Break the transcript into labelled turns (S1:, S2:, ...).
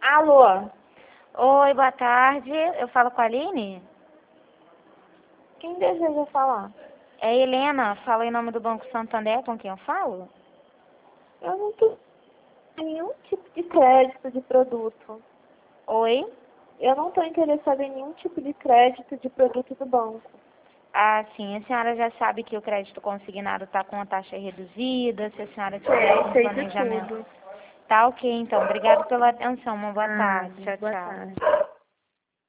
S1: Alô,
S2: Oi, boa tarde. Eu falo com a Aline?
S1: quem deseja falar?
S2: É Helena, fala em nome do Banco Santander, com quem eu falo?
S1: Eu não tenho nenhum tipo de crédito de produto.
S2: Oi?
S1: Eu não estou interessada em nenhum tipo de crédito de produto do banco.
S2: Ah, sim, a senhora já sabe que o crédito consignado está com a taxa reduzida, se a senhora tiver
S1: Eu
S2: algum
S1: sei de
S2: planejamento.
S1: tudo.
S2: Tá ok, então. Obrigado pela atenção. Uma boa tarde. Tchau,
S1: Boa
S2: tchau.
S1: tarde.